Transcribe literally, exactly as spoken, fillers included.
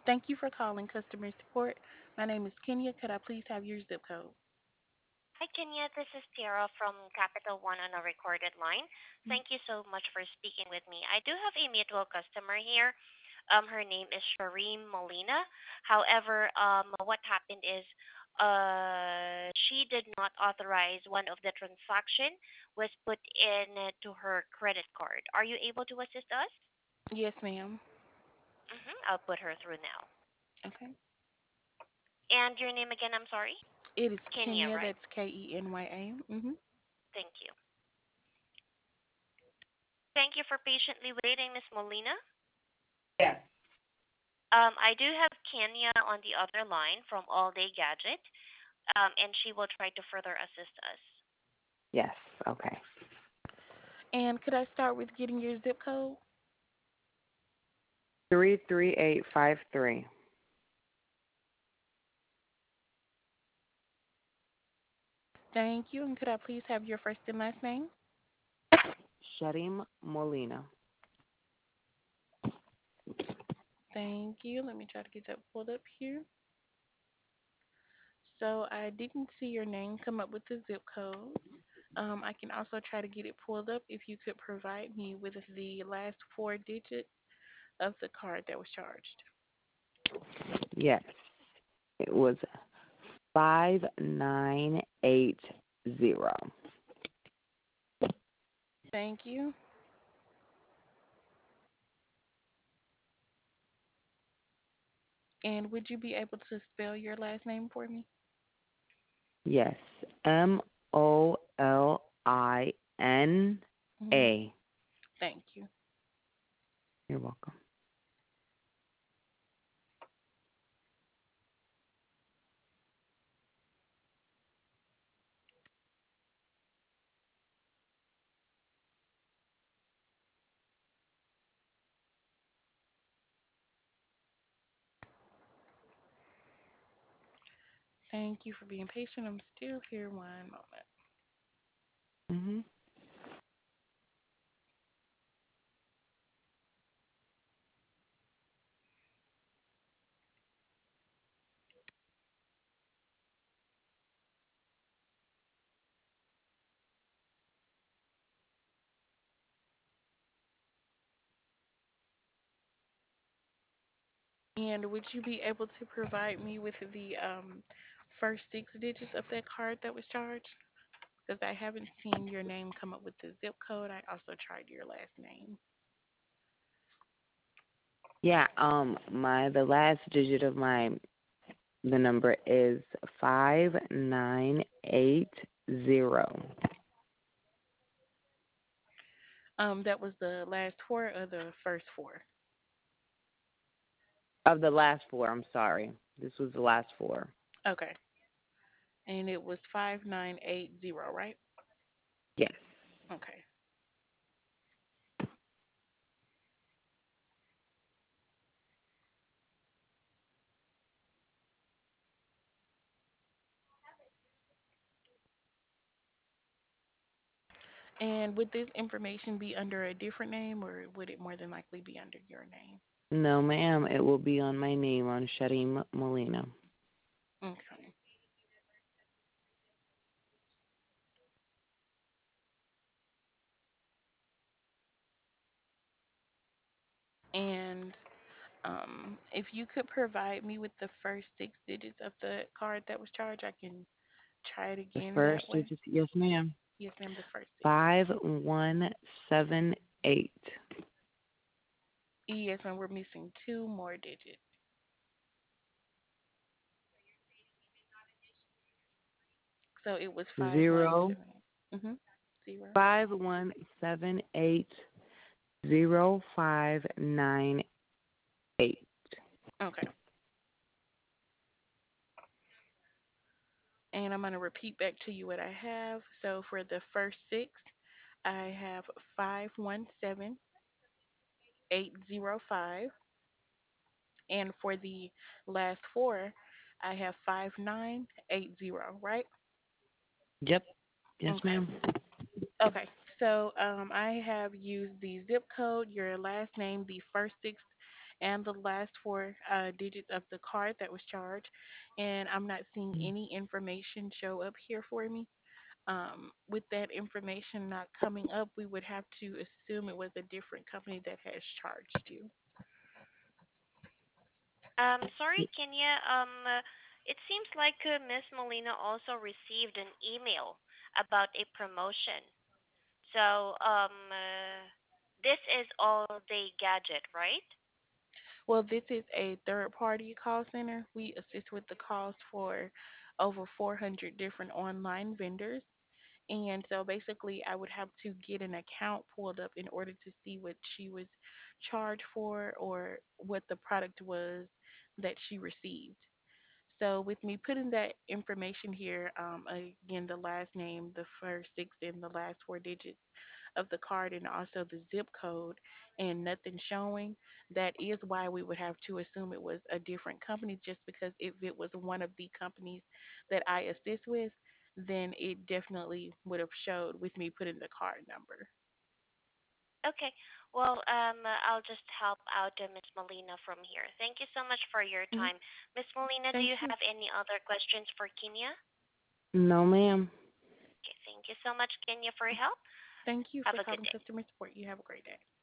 Thank you for calling customer support. My name is Kenya. Could I please have your zip code? Hi, Kenya. This is Tiara from Capital One on a recorded line. Thank you so much for speaking with me. I do have a mutual customer here. Um, her name is Shireen Molina. However, um, what happened is, uh, she did not authorize one of the transaction was put in uh, to her credit card. Are you able to assist us? Yes, ma'am. Mm-hmm. I'll put her through now. Okay. And your name again? I'm sorry. It is Kenya, Kenya. right? That's K E N Y A. Mm-hmm. Thank you. Thank you for patiently waiting, Miss Molina. Yes. Um, I do have Kenya on the other line from All Day Gadget, um, and she will try to further assist us. Yes. Okay. And could I start with getting your zip code? Three three eight five three. Thank you. And could I please have your first and last name? Shadim Molina. Thank you. Let me try to get that pulled up here. So I didn't see your name come up with the zip code. Um, I can also try to get it pulled up if you could provide me with the last four digits of the card that was charged. Yes. It was five nine eight zero. Thank you. And would you be able to spell your last name for me? Yes. M O L I N Hmm. A. Thank you. You're welcome. Thank you for being patient. I'm still here one moment. Mhm. And would you be able to provide me with the um, first six digits of that card that was charged? Because I haven't seen your name come up with the zip code. I also tried your last name. Yeah, um my the last digit of my the number is five nine eight zero. Um, that was the last four or the first four? Of the last four, I'm sorry. This was the last four. Okay. And it was five nine eight zero, right? Yes. Okay. And would this information be under a different name or would it more than likely be under your name? No, ma'am. It will be on my name on Shadim Molina. Okay. And um, if you could provide me with the first six digits of the card that was charged, I can try it The again first that way. digit, yes, ma'am. Yes, ma'am, the first six. Five one seven eight. Yes, and we're missing two more digits. So it was five one Zero seven. Mhm. Zero. five one seven eight zero five nine eight. Okay. And I'm gonna repeat back to you what I have. So for the first six, I have five one seven eight zero five, and for the last four, I have five nine eight zero. Right? Yep. Yes, Okay. ma'am. Okay. So um, I have used the zip code, your last name, the first six, and the last four uh, digits of the card that was charged. And I'm not seeing any information show up here for me. Um, with that information not coming up, we would have to assume it was a different company that has charged you. Um, sorry, Kenya. Um, uh, it seems like uh, Miss Molina also received an email about a promotion. So, um, uh, this is all day gadget, right? Well, this is a third party call center. We assist with the calls for over four hundred different online vendors. And so basically, I would have to get an account pulled up in order to see what she was charged for or what the product was that she received. So with me putting that information here, um, again, the last name, the first six and the last four digits of the card, and also the zip code, and nothing showing, that is why we would have to assume it was a different company. Just because if it was one of the companies that I assist with, then it definitely would have showed with me putting the card number. Okay. Well, um, uh, I'll just help out uh, Miss Molina from here. Thank you so much for your Hmm. time. Miss Molina, do Thank you you. have any other questions for Kenya? No, ma'am. Okay, thank you so much, Kenya, for your help. Thank you Have for a good calling day. customer support. You have a great day.